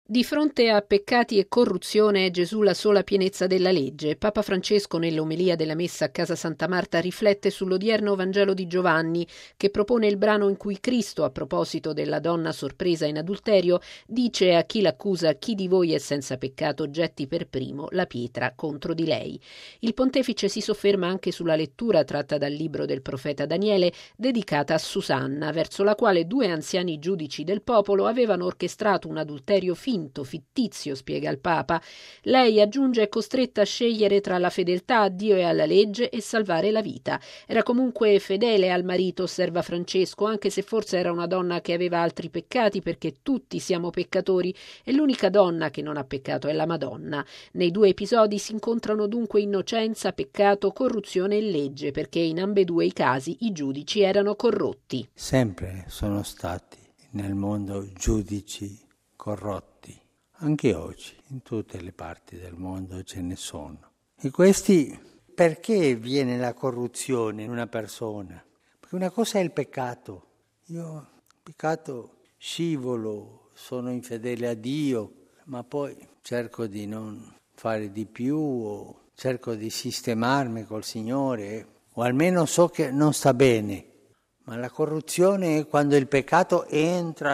Di fronte a peccati e corruzione è Gesù la sola pienezza della legge. Papa Francesco nell'omelia della messa a Casa Santa Marta riflette sull'odierno Vangelo di Giovanni, che propone il brano in cui Cristo, a proposito della donna sorpresa in adulterio, dice a chi l'accusa: chi di voi è senza peccato getti per primo la pietra contro di lei. Il pontefice si sofferma anche sulla lettura tratta dal libro del profeta Daniele dedicata a Susanna, verso la quale due anziani giudici del popolo avevano orchestrato un adulterio fittizio, spiega il Papa. Lei, aggiunge, è costretta a scegliere tra la fedeltà a Dio e alla legge e salvare la vita. Era comunque fedele al marito, osserva Francesco, anche se forse era una donna che aveva altri peccati, perché tutti siamo peccatori e l'unica donna che non ha peccato è la Madonna. Nei due episodi si incontrano dunque innocenza, peccato, corruzione e legge, perché in ambedue i casi i giudici erano corrotti. Sempre sono stati nel mondo giudici corrotti, anche oggi, in tutte le parti del mondo ce ne sono. E questi, perché viene la corruzione in una persona? Perché una cosa è il peccato. Io, peccato, scivolo, sono infedele a Dio, ma poi cerco di non fare di più, o cerco di sistemarmi col Signore, o almeno so che non sta bene. Ma la corruzione è quando il peccato entra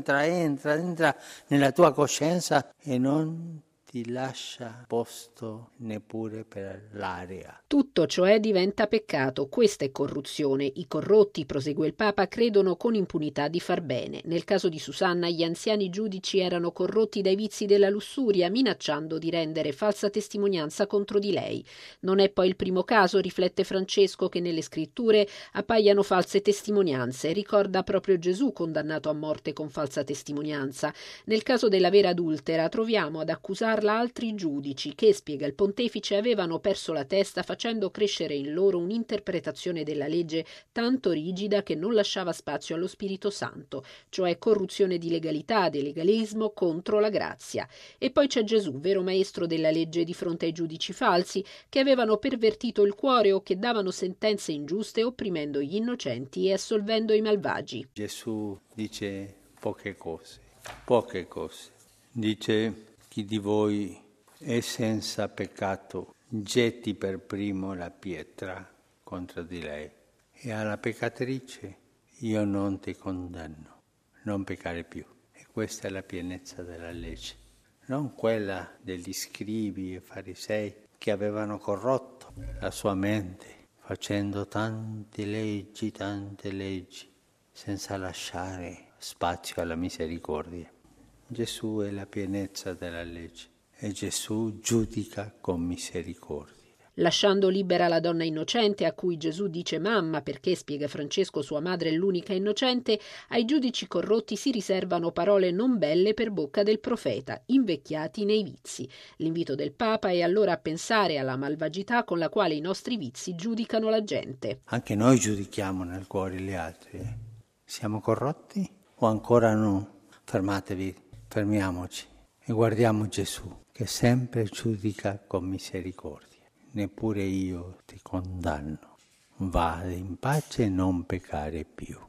nella tua coscienza e non ti lascia posto neppure per l'aria. Tutto, cioè, diventa peccato. Questa è corruzione. I corrotti, prosegue il Papa, credono con impunità di far bene. Nel caso di Susanna, gli anziani giudici erano corrotti dai vizi della lussuria, minacciando di rendere falsa testimonianza contro di lei. Non è poi il primo caso, riflette Francesco, che nelle scritture appaiano false testimonianze. Ricorda proprio Gesù condannato a morte con falsa testimonianza. Nel caso della vera adultera troviamo ad accusarla altri giudici che, spiega il pontefice, avevano perso la testa facendo crescere in loro un'interpretazione della legge tanto rigida che non lasciava spazio allo Spirito Santo, cioè corruzione di legalità, di legalismo contro la grazia. E poi c'è Gesù, vero maestro della legge, di fronte ai giudici falsi che avevano pervertito il cuore o che davano sentenze ingiuste, opprimendo gli innocenti e assolvendo i malvagi. Gesù dice poche cose. Dice: chi di voi è senza peccato getti per primo la pietra contro di lei. E alla peccatrice: io non ti condanno, non peccare più. E questa è la pienezza della legge, non quella degli scribi e farisei che avevano corrotto la sua mente facendo tante leggi, senza lasciare spazio alla misericordia. Gesù è la pienezza della legge e Gesù giudica con misericordia. Lasciando libera la donna innocente, a cui Gesù dice mamma perché, spiega Francesco, sua madre è l'unica innocente, ai giudici corrotti si riservano parole non belle per bocca del profeta, invecchiati nei vizi. L'invito del Papa è allora a pensare alla malvagità con la quale i nostri vizi giudicano la gente. Anche noi giudichiamo nel cuore gli altri. Siamo corrotti o ancora no? Fermatevi, fermiamoci e guardiamo Gesù, che sempre giudica con misericordia. Neppure io ti condanno. Va in pace e non peccare più.